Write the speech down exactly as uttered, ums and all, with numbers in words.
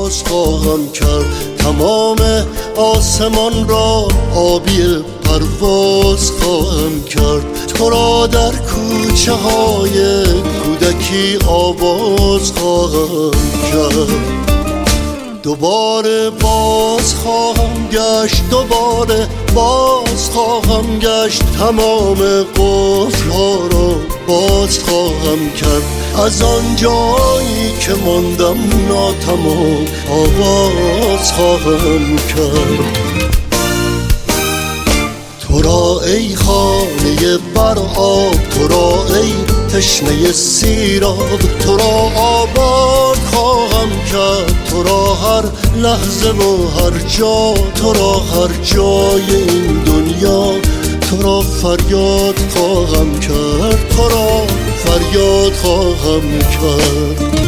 باز خواهم کرد، تمام آسمان را آبی پرواز خواهم کرد. تو را در کوچه های کودکی آواز خواهم کرد. دوباره باز خواهم گشت، دوباره باز خواهم گشت، تمام قفل ها را باز خواهم کرد. از آن جایی که ماندم ناتمام آواز خواهم کرد. تو را ای خانه بر آب، تو را ای تشنه سیراب، تو را آباد خواهم کرد. تو را هر لحظه و هر جا، تو را هر جای این دنیا، تو را فریاد خواهم کرد، تو را فریاد خواهم کرد.